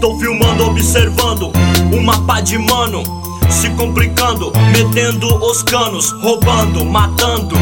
Estou filmando, observando uma pá de mano se complicando, metendo os canos, roubando, matando.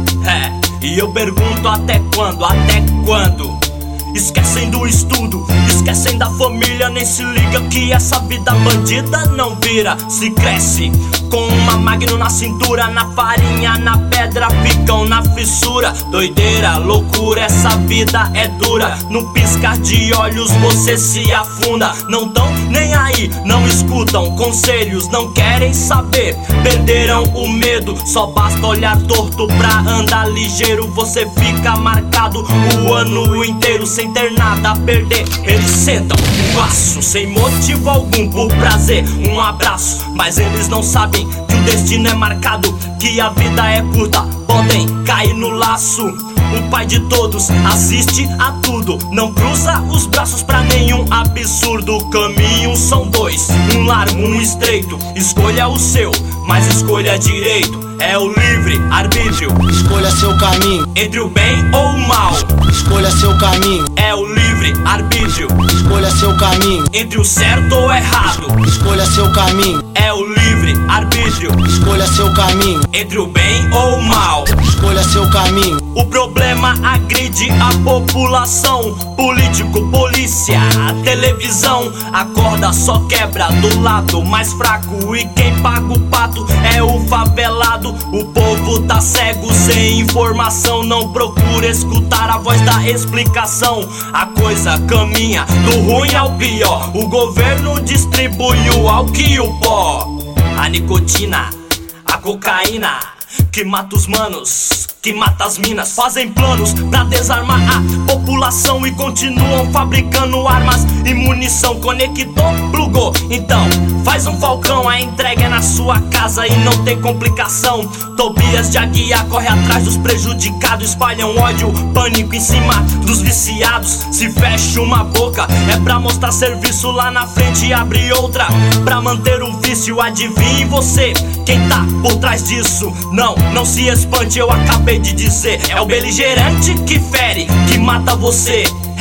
E eu pergunto até quando? Até quando? Esquecem do estudo, esquecem da família, nem se liga que essa vida bandida não vira. Se cresce com uma Magnum na cintura, na farinha, na pedra, ficam na fissura. Doideira, loucura, essa vida é dura. No piscar de olhos você se afunda. Não tão nem aí, não escutam conselhos, não querem saber. Perderam o medo, só basta olhar torto pra andar ligeiro. Você fica marcado o ano inteiro sem ter nada a perder. Eles sentam um laço sem motivo algum, por prazer, um abraço. Mas eles não sabem que o destino é marcado, que a vida é curta, podem cair no laço. O pai de todos assiste a tudo, não cruza os braços pra nenhum absurdo. Caminhos são dois, um largo, um estreito. Escolha o seu, mas escolha direito. É o livre arbítrio. Escolha seu caminho, entre o bem ou o mal. Escolha seu caminho, é o livre arbítrio. Escolha seu caminho, entre o certo ou errado. Escolha seu caminho, é o livre arbítrio. Escolha seu caminho, entre o bem ou o mal. Escolha seu caminho. O problema agride a população. Político, polícia, televisão. A corda só quebra do lado mais fraco, e quem paga o pato é o favelado. O povo tá cego, sem informação. Não procura escutar a voz da explicação. A coisa caminha do ruim ao pior. O governo distribui o álcool e o pó. A nicotina, a cocaína, que mata os manos, que mata as minas. Fazem planos pra desarmar a população e continuam fabricando armas e munição. Conectou, plugou, então faz um falcão. A entrega é na sua casa e não tem complicação. Tobias de Aguiar corre atrás dos prejudicados. Espalham ódio, pânico em cima dos viciados. Se fecha uma boca é pra mostrar serviço, lá na frente abre outra pra manter o vício. Adivinhe você quem tá por trás disso. Não se espante, eu acabei de dizer. É o beligerante que fere, que mata você.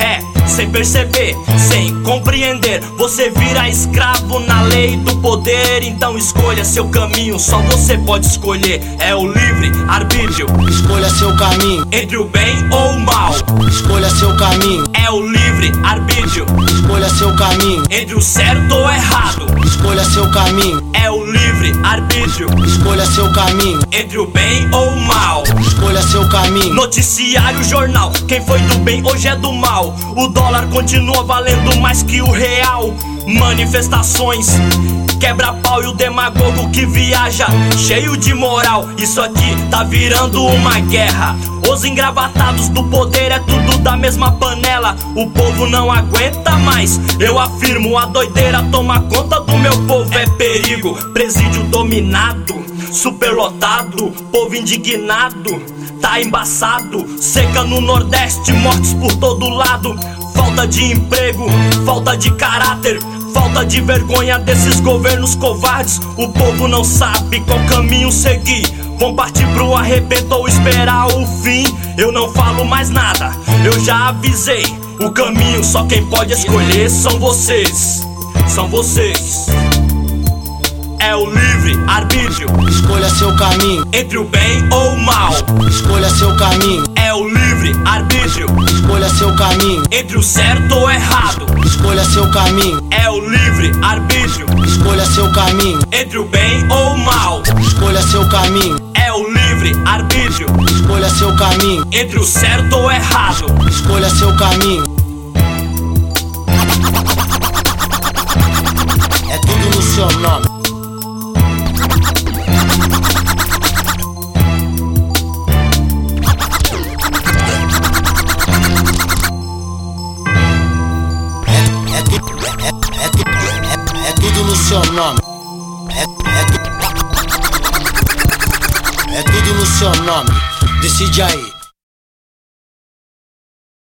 Sem perceber, sem compreender. Você vira escravo na lei do poder. Então escolha seu caminho, só você pode escolher. É o livre arbítrio. Escolha seu caminho, entre o bem ou o mal. Escolha seu caminho, é o livre arbítrio. Escolha seu caminho, entre o certo ou errado. Escolha seu caminho, é o livre arbítrio. Escolha seu caminho, entre o bem ou o mal. Escolha seu caminho. Noticiário, jornal, quem foi do bem hoje é do mal. O dólar continua valendo mais que o real. Manifestações, quebra-pau e o demagogo que viaja cheio de moral. Isso aqui tá virando uma guerra. Os engravatados do poder é tudo da mesma panela. O povo não aguenta mais, eu afirmo. A doideira toma conta do meu povo, é perigo. Presídio dominado, superlotado, povo indignado, tá embaçado. Seca no Nordeste, mortes por todo lado. Falta de emprego, falta de caráter, falta de vergonha desses governos covardes. O povo não sabe qual caminho seguir. Vão partir pro arrebento ou esperar o fim. Eu não falo mais nada, eu já avisei. O caminho só quem pode escolher são vocês. São vocês. É o livre arbítrio. Escolha seu caminho, entre o bem ou o mal. Escolha seu caminho, é o livre arbítrio. Escolha seu caminho, entre o certo ou errado. Escolha seu caminho, é o livre arbítrio. Escolha seu caminho, entre o bem ou o mal. Escolha seu caminho, é o livre arbítrio. Escolha seu caminho, entre o certo ou errado. Escolha seu caminho. É tudo no seu nome. É tudo no seu nome. É tudo no seu nome. Decide aí.